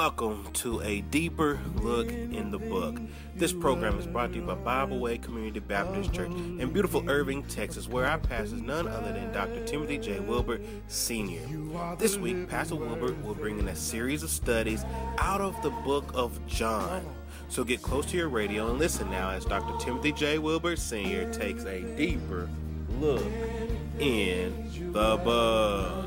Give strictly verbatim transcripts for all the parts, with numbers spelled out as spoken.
Welcome to a deeper look in the book. This program is brought to you by Bible Way Community Baptist Church in beautiful Irving, Texas, where our pastor is none other than Doctor Timothy J. Wilbert, Senior This week, Pastor Wilbert will bring in a series of studies out of the book of John. So get close to your radio and listen now as Doctor Timothy J. Wilbert, Senior takes a deeper look in the book.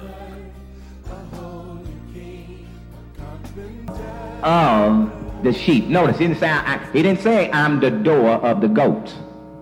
Of the sheep. Notice he didn't say I, he didn't say I'm the door of the goats.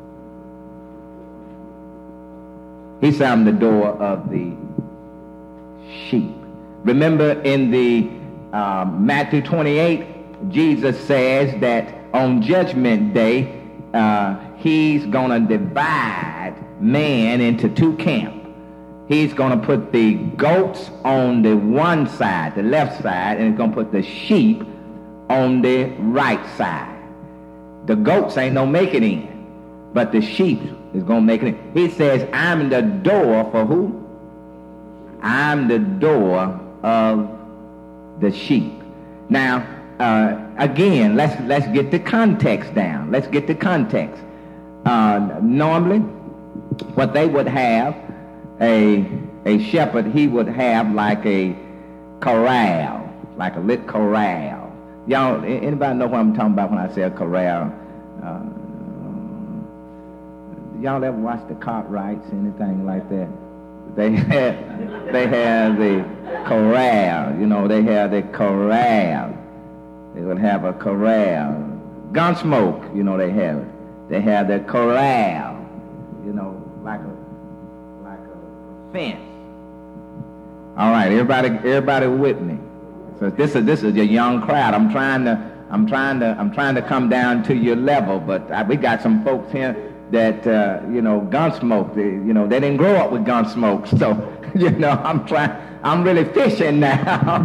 He said I'm the door of the sheep. Remember in the uh, Matthew twenty-eight, Jesus says that on Judgment Day uh, he's going to divide man into two camps. He's going to put the goats on the one side, the left side, and he's going to put the sheep on the right side. The goats ain't no make it in, but the sheep is going to make it in. He says, I'm the door for who? I'm the door of the sheep. Now, uh, again, let's let's get the context down. Let's get the context. Uh, normally, what they would have, a a shepherd, he would have like a corral, like a lit corral. Y'all, anybody know what I'm talking about when I say a corral? Uh, y'all ever watch the Cartwrights, anything like that? They have, they have the corral, you know, they have the corral. They would have a corral. Gunsmoke, you know, they have it. They have the corral, you know, like a fence. All right, everybody, everybody with me. So this is this is a young crowd. I'm trying to, I'm trying to, I'm trying to come down to your level. But I, we got some folks here that uh, you know, Gunsmoke. They, you know, they didn't grow up with Gunsmoke. So you know, I'm trying. I'm really fishing now.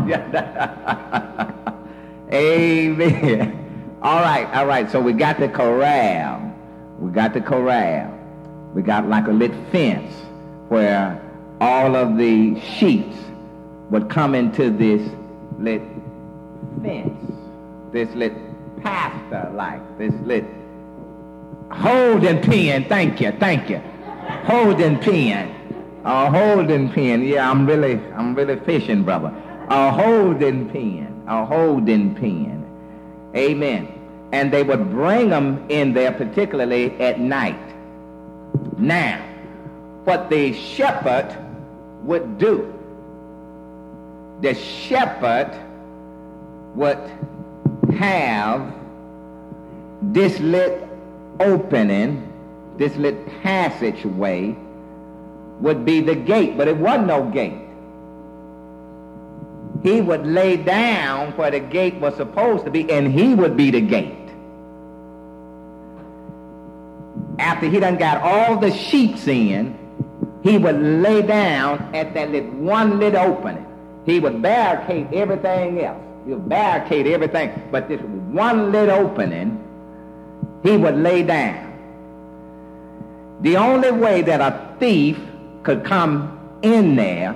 Amen. All right, all right. So we got the corral. We got the corral. We got like a lit fence where all of the sheep would come into this lit fence, this lit pasture, like this lit holding pen. Thank you, thank you. Holding pen, a holding pen. Yeah, I'm really, I'm really fishing, brother. A holding pen, a holding pen. Amen. And they would bring them in there, particularly at night. Now, what the shepherd would do, the shepherd would have this lit opening, this lit passageway would be the gate, but it wasn't no gate. He would lay down where the gate was supposed to be, and he would be the gate. After he done got all the sheep in, he would lay down at that lit, one lit opening. He would barricade everything else. He would barricade everything. But this one lit opening, he would lay down. The only way that a thief could come in there,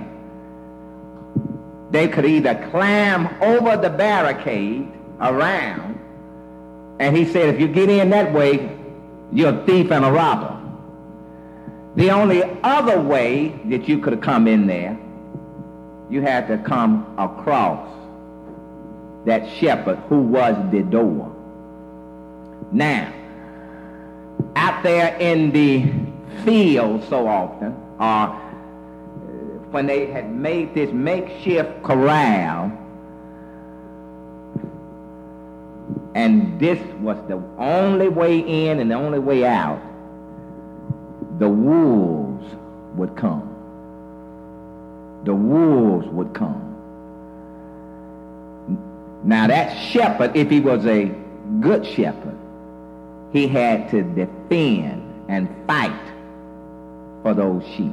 they could either climb over the barricade around, and he said, if you get in that way, you're a thief and a robber. The only other way that you could come in there, you had to come across that shepherd who was the door. Now, out there in the field so often, or uh, when they had made this makeshift corral, and this was the only way in and the only way out, the wolves would come. The wolves would come. Now that shepherd, if he was a good shepherd, he had to defend and fight for those sheep.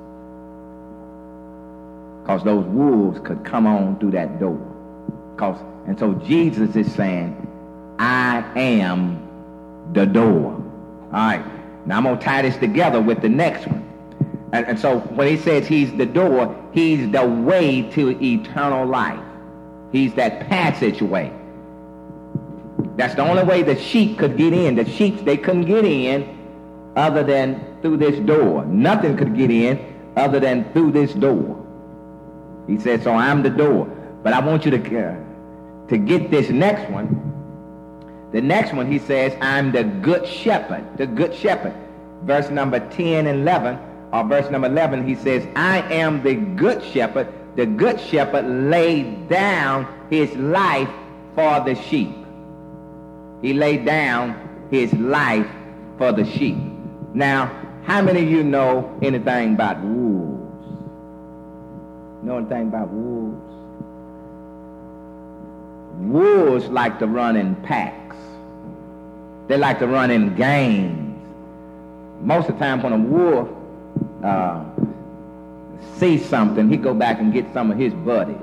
Because those wolves could come on through that door. Cause, and so Jesus is saying, I am the door. All right. Now I'm going to tie this together with the next one. And, and so when he says he's the door, he's the way to eternal life. He's that passageway. That's the only way the sheep could get in. The sheep, they couldn't get in other than through this door. Nothing could get in other than through this door. He said, so I'm the door. But I want you to, uh, to get this next one. The next one, he says, I'm the good shepherd, the good shepherd. Verse number ten and eleven, or verse number eleven, he says, I am the good shepherd. The good shepherd laid down his life for the sheep. He laid down his life for the sheep. Now, how many of you know anything about wolves? Know anything about wolves? Wolves like to run in packs. They like to run in gangs. Most of the time when a wolf uh, sees something, he go back and get some of his buddies.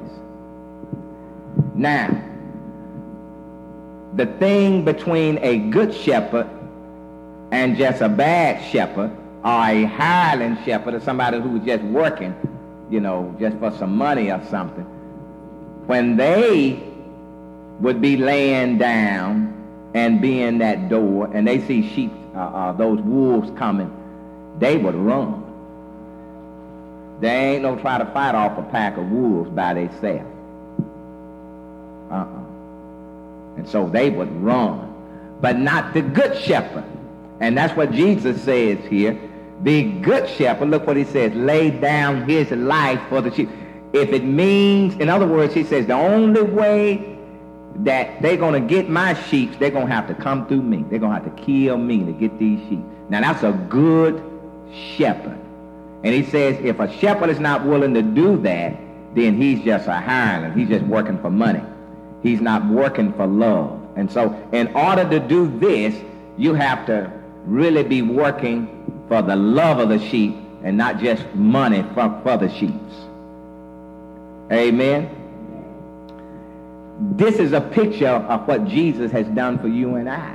Now, the thing between a good shepherd and just a bad shepherd, or a hireling shepherd, or somebody who's just working, you know, just for some money or something, when they would be laying down and be in that door, and they see sheep, uh, uh, those wolves coming, they would run. They ain't no try to fight off a pack of wolves by themselves. Uh-uh. And so they would run, but not the good shepherd. And that's what Jesus says here. The good shepherd, look what he says, laid down his life for the sheep. If it means, in other words, he says, the only way that they're going to get my sheep, they're going to have to come through me. They're going to have to kill me to get these sheep. Now, that's a good shepherd. And he says, if a shepherd is not willing to do that, then he's just a hireling. He's just working for money. He's not working for love. And so in order to do this, you have to really be working for the love of the sheep and not just money for, for the sheep. Amen. This is a picture of what Jesus has done for you and I.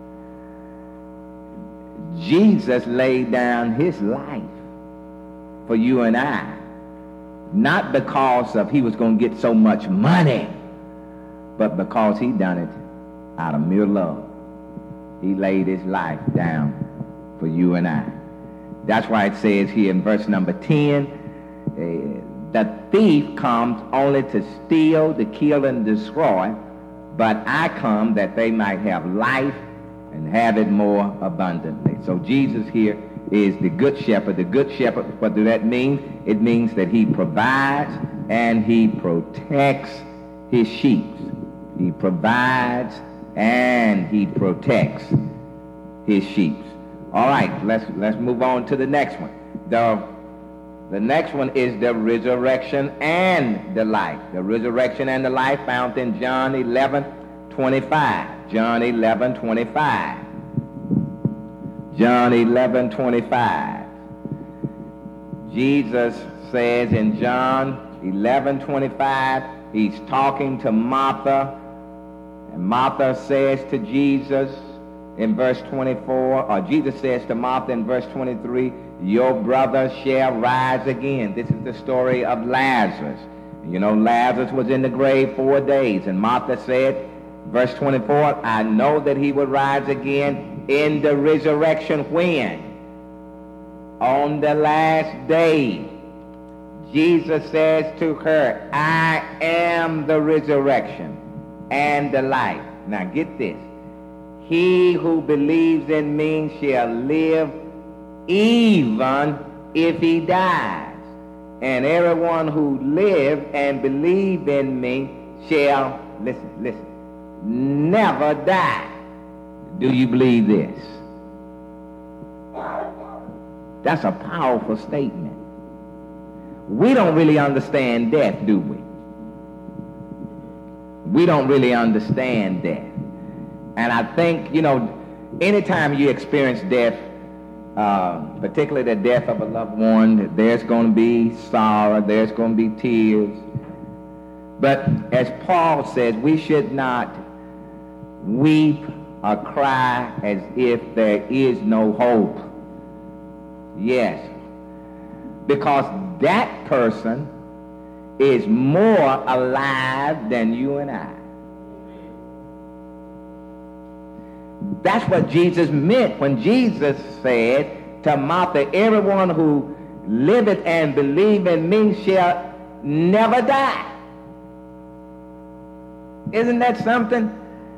Jesus laid down his life for you and I, not because of he was going to get so much money, but because he done it out of mere love. He laid his life down for you and I. That's why it says here in verse number ten, uh, the thief comes only to steal, to kill, and destroy, but I come that they might have life and have it more abundantly. So Jesus here is the good shepherd. The good shepherd, what does that mean? It means that he provides and he protects his sheep. He provides and he protects his sheep. All right, let's let's move on to the next one. The the next one is the resurrection and the life. The resurrection and the life found in John eleven twenty-five. John eleven twenty-five. John eleven twenty-five. Jesus says in John eleven twenty-five, he's talking to Martha, and Martha says to Jesus in verse twenty-four, or Jesus says to Martha in verse twenty-three, your brother shall rise again. This is the story of Lazarus. You know, Lazarus was in the grave four days, and Martha said, verse twenty-four, I know that he will rise again in the resurrection. When? On the last day. Jesus says to her, I am the resurrection and the life. Now get this. He who believes in me shall live even if he dies. And everyone who lives and believes in me shall, listen, listen, never die. Do you believe this? That's a powerful statement. We don't really understand death, do we? We don't really understand death. And I think, you know, anytime you experience death, uh, particularly the death of a loved one, there's going to be sorrow, there's going to be tears. But as Paul says, we should not weep or cry as if there is no hope. Yes. Because that person is more alive than you and I. That's what Jesus meant when Jesus said to Martha, everyone who liveth and believe in me shall never die. Isn't that something?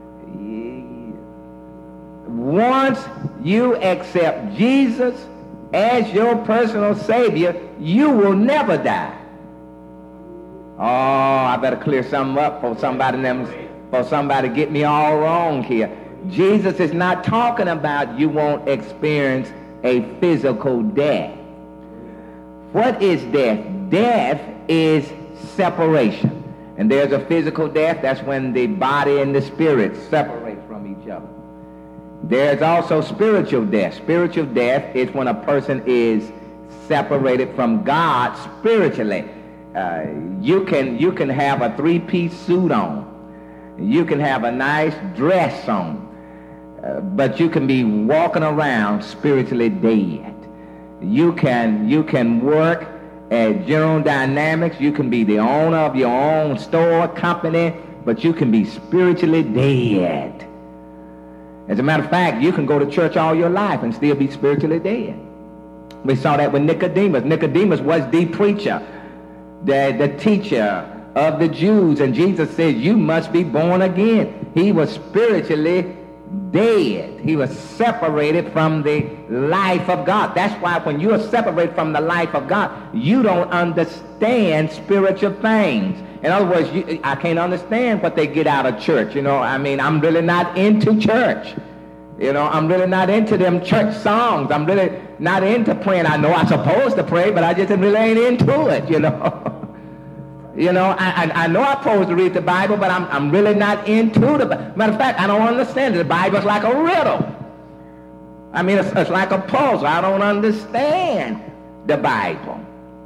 Once you accept Jesus as your personal Savior, you will never die. Oh, I better clear something up for somebody, for somebody get me all wrong here. Jesus is not talking about you won't experience a physical death. What is death? Death is separation. And there's a physical death. That's when the body and the spirit separate from each other. There's also spiritual death. Spiritual death is when a person is separated from God spiritually. Uh, you can you can have a three-piece suit on. You can have a nice dress on. Uh, but you can be walking around spiritually dead. You can you can work at General Dynamics. You can be the owner of your own store, company, but you can be spiritually dead. As a matter of fact, you can go to church all your life and still be spiritually dead. We saw that with Nicodemus. Nicodemus was the preacher, the, the teacher of the Jews, and Jesus said, you must be born again. He was spiritually dead. He was separated from the life of God. That's why when you are separated from the life of God, you don't understand spiritual things. In other words, you, I can't understand what they get out of church. You know, I mean, I'm really not into church. You know, I'm really not into them church songs. I'm really not into praying. I know I'm supposed to pray, but I just really ain't into it, you know. You know, I, I, I know I'm supposed to read the Bible, but I'm, I'm really not into the Bible. Matter of fact, I don't understand it. The Bible's like a riddle. I mean, it's, it's like a puzzle. I don't understand the Bible.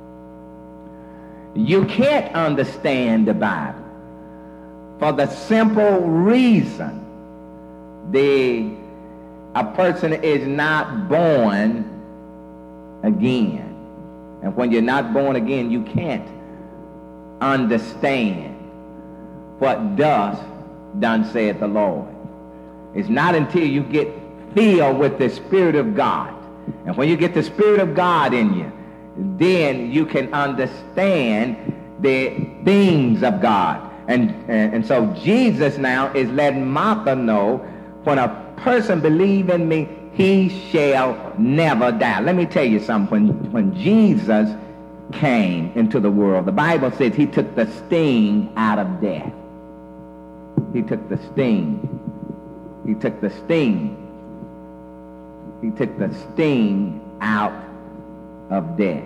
You can't understand the Bible for the simple reason the a person is not born again. And when you're not born again, you can't understand what thus done saith the Lord. It's not until you get filled with the Spirit of God. And when you get the Spirit of God in you, then you can understand the things of God. And, and, and so Jesus now is letting Martha know, when a person believe in me, he shall never die. Let me tell you something. When, when Jesus came into the world, the Bible says he took the sting out of death. He took the sting. He took the sting. He took the sting out of death.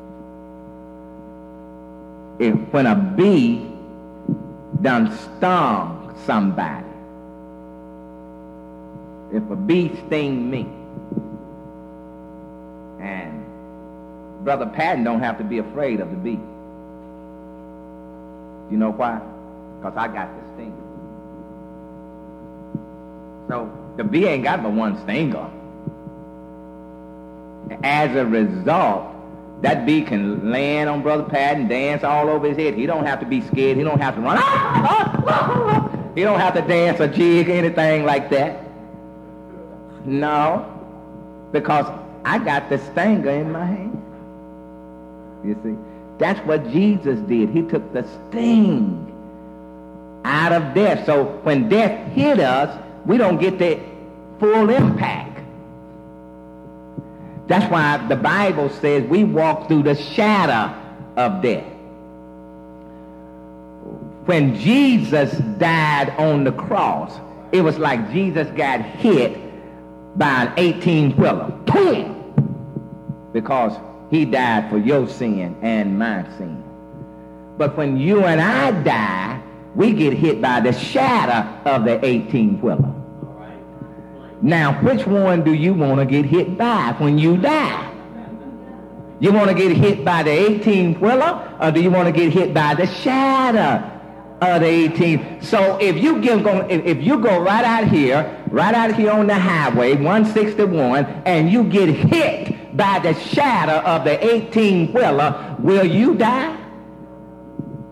If when a bee done stung somebody, if a bee sting me, and Brother Patton don't have to be afraid of the bee. You know why? Because I got the sting. So the bee ain't got but one stinger. As a result, that bee can land on Brother Patton, dance all over his head. He don't have to be scared. He don't have to run. He don't have to dance or jig or anything like that. No, because I got the stinger in my hand. You see, that's what Jesus did. He took the sting out of death. So when death hit us, we don't get the full impact. That's why the Bible says we walk through the shadow of death. When Jesus died on the cross, it was like Jesus got hit by an eighteen-wheeler. Because he died for your sin and my sin. But when you and I die, we get hit by the shadow of the eighteen-wheeler. Now, which one do you want to get hit by when you die? You want to get hit by the eighteen-wheeler, or do you want to get hit by the shadow of the eighteen? So if you give, if you go right out here, right out here on the highway, one sixty-one, and you get hit by the shadow of the eighteen-wheeler, will you die?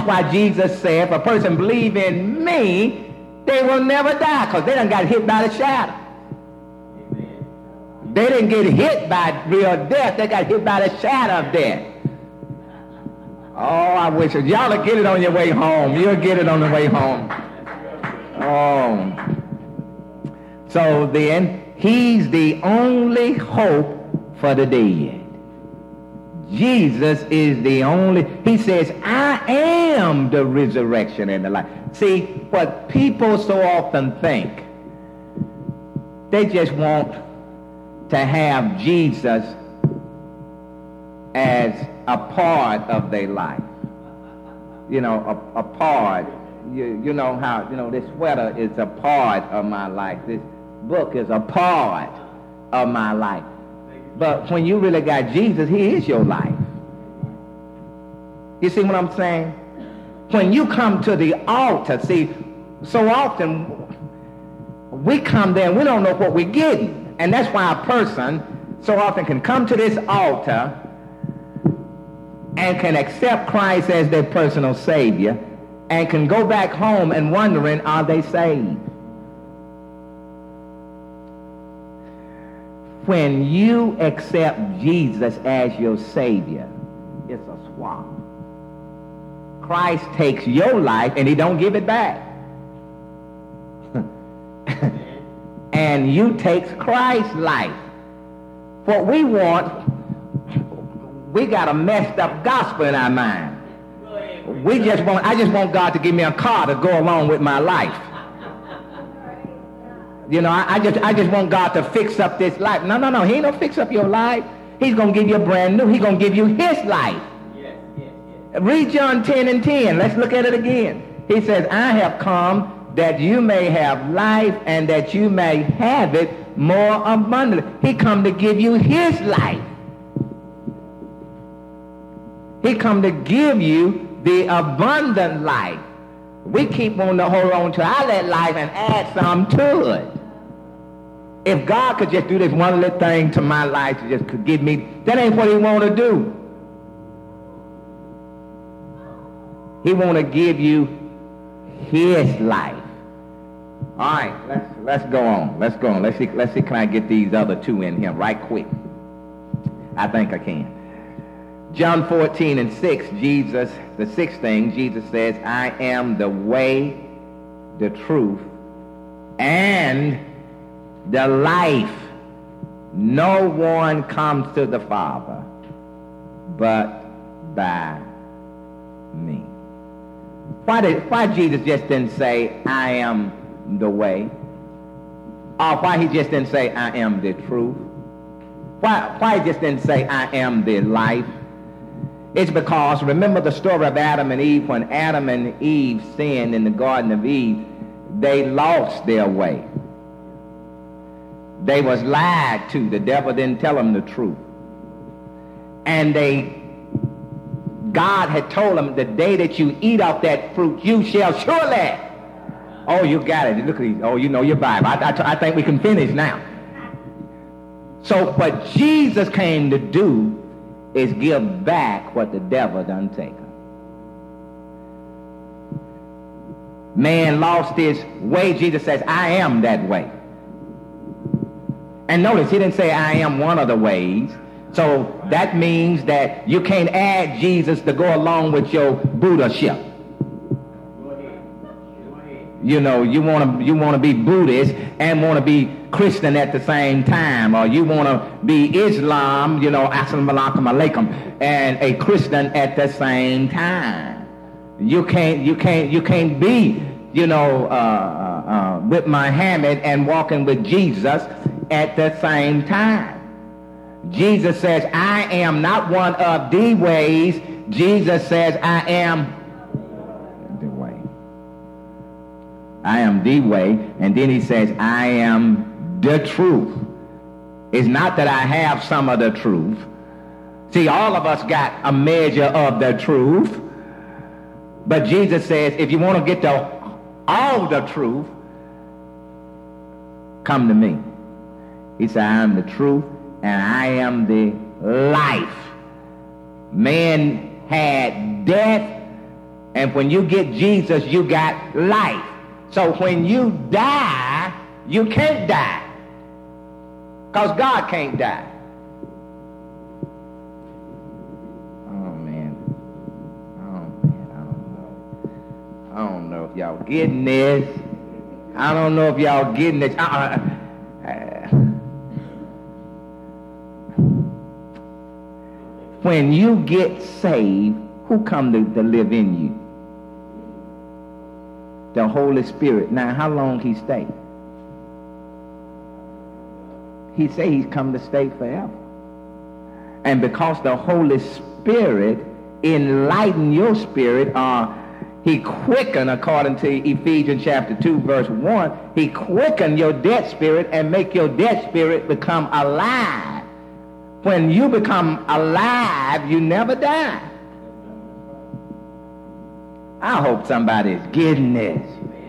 why Jesus said, if a person believe in me, they will never die, because they done got hit by the shadow. Amen. They didn't get hit by real death. They got hit by the shadow of death. Oh, I wish it. Y'all will get it on your way home. You'll get it on the way home. Oh. So then, he's the only hope for the dead. Jesus is the only, he says, I am the resurrection and the life. See, what people so often think, they just want to have Jesus as a part of their life. You know, a, a part. You, you know how, you know, this sweater is a part of my life. This book is a part of my life. But when you really got Jesus, he is your life. You see what I'm saying? When you come to the altar, see, so often we come there and we don't know what we're getting. And that's why a person so often can come to this altar and can accept Christ as their personal Savior and can go back home and wondering, are they saved? When you accept Jesus as your Savior, it's a swap. Christ takes your life and he don't give it back. And you takes Christ's life. What we want, we got a messed up gospel in our mind. We just want, I just want God to give me a car to go along with my life. You know, I, I just I just want God to fix up this life. No, no, no. He ain't gonna fix up your life. He's gonna give you a brand new. He's gonna give you his life. Yes, yes, yes. Read John ten and ten. Let's look at it again. He says, I have come that you may have life and that you may have it more abundantly. He come to give you his life. He come to give you the abundant life. We keep on to hold on to our little life and add some to it. If God could just do this one little thing to my life to just could give me, that ain't what he want to do. He want to give you his life. All right, let's let's go on. Let's go on. Let's see. Let's see. Can I get these other two in here right quick? I think I can. John fourteen and six. Jesus, the sixth thing. Jesus says, "I am the way, the truth, and the life. No one comes to the Father but by me." Why did why Jesus just didn't say, "I am the way"? Or why he just didn't say, "I am the truth"? Why why he just didn't say, "I am the life"? It's because, remember the story of Adam and Eve. When Adam and Eve sinned in the Garden of Eden, they lost their way. They was lied to. The devil didn't tell them the truth. And they, God had told them, the day that you eat off that fruit, you shall surely. Oh, you got it. Look at these. Oh, you know your Bible. I, I, I think we can finish now. So what Jesus came to do is give back what the devil done taken. Man lost his way. Jesus says, "I am that way." And notice, he didn't say, "I am one of the ways." So that means that you can't add Jesus to go along with your Buddha-ship. You know, you want to you want to be Buddhist and want to be Christian at the same time, or you want to be Islam, you know, assalamu alaikum, and a Christian at the same time. You can't you can't you can't be, you know, uh, uh, with Muhammad and walking with Jesus at the same time. Jesus says, "I am not one of the ways." Jesus says, "I am the way. I am the way." And then he says, "I am the truth." It's not that I have some of the truth. See, all of us got a measure of the truth. But Jesus says, if you want to get to all the truth, come to me. He said, "I am the truth and I am the life." Man had death And when you get Jesus, you got life. So when you die, you can't die. Because God can't die. Oh, man. Oh, man, I don't know. I don't know if y'all getting this. I don't know if y'all getting this. Uh, uh, when you get saved, who come to, to live in you? The Holy Spirit. Now, how long he stay? He say he's come to stay forever. And because the Holy Spirit enlighten your spirit, uh, he quicken, according to Ephesians chapter two, verse one, he quicken your dead spirit and make your dead spirit become alive. When you become alive, you never die. I hope somebody's getting this.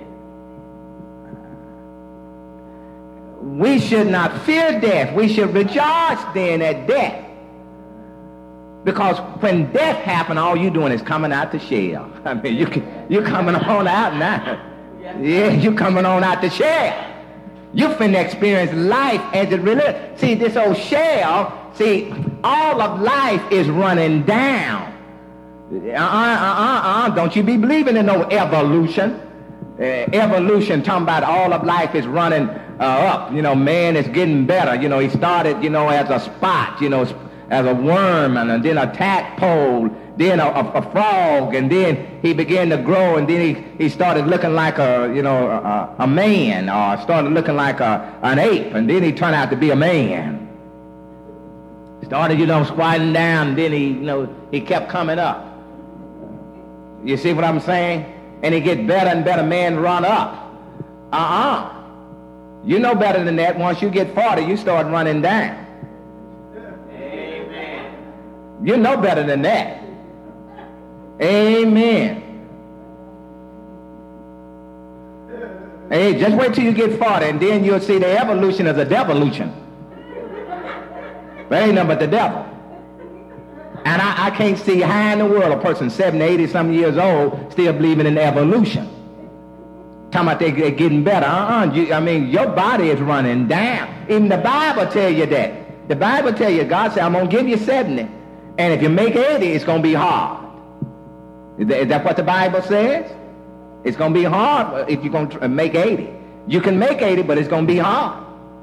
We should not fear death. We should rejoice then at death. Because when death happens, all you're doing is coming out the shell. I mean, you can, you're coming on out now. Yeah, you're coming on out the shell. You finna experience life as it really is. See, this old shell, see, all of life is running down. Uh-uh, uh-uh, uh-uh. Don't you be believing in no evolution. Uh, evolution, talking about all of life is running uh, up. You know, man is getting better. You know, he started, you know, as a spot, you know, as a worm, and then a tadpole, then a, a, a frog, and then he began to grow, and then he, he started looking like a, you know, a, a man, or started looking like a, an ape, and then he turned out to be a man. Started, you know, squatting down, and then he, you know, he kept coming up. You see what I'm saying? And he gets better and better. Man run up. Uh-uh. You know better than that. Once you get forty, you start running down. Amen. You know better than that. Amen. Hey, just wait till you get forty, and then you'll see the evolution is a devolution. But ain't nothing but the devil. And I, I can't see how in the world a person seventy, eighty some years old still believing in evolution. Talking about they, they're getting better. Uh-uh. You, I mean, your body is running down. Even the Bible tell you that. The Bible tell you, God said, I'm going to give you seventy. And if you make eighty, it's going to be hard. Is that, is that what the Bible says? It's going to be hard if you're going to make eighty. You can make eighty, but it's going to be hard.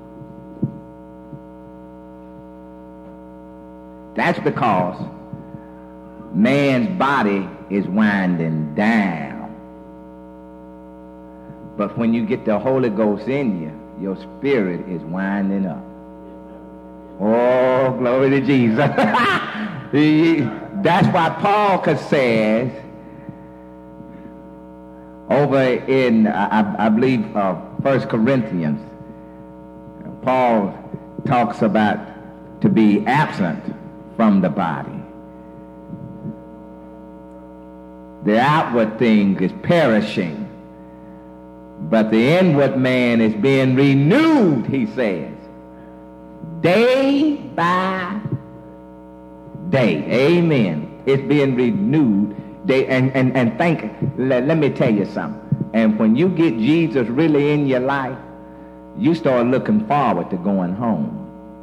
That's because man's body is winding down. But when you get the Holy Ghost in you, your spirit is winding up. Oh, glory to Jesus. That's why Paul says over in, I, I believe, uh, First Corinthians, Paul talks about to be absent from the body. The outward thing is perishing, but the inward man is being renewed, he says, day by day. Amen. It's being renewed. Day, and, and, and think, let, let me tell you something. And when you get Jesus really in your life, you start looking forward to going home.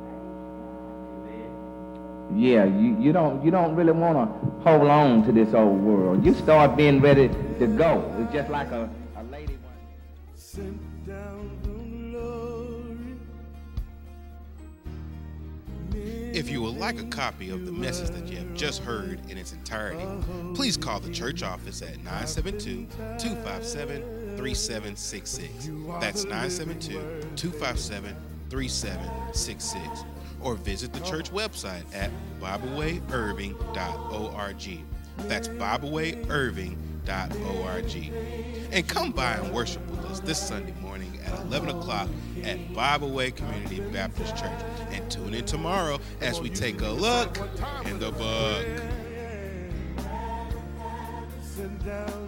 Yeah, you, you don't you don't really want to hold on to this old world. You start being ready to go. It's just like a, a lady one. If you would like a copy of the message that you have just heard in its entirety, please call the church office at nine seven two, two five seven, three seven six six. That's nine seven two, two five seven, three seven six six. Or visit the church website at bible way irving dot org. That's bible way irving dot org. And come by and worship with us this Sunday morning at eleven o'clock at Bible Way Community Baptist Church. And tune in tomorrow as we take a look in the book.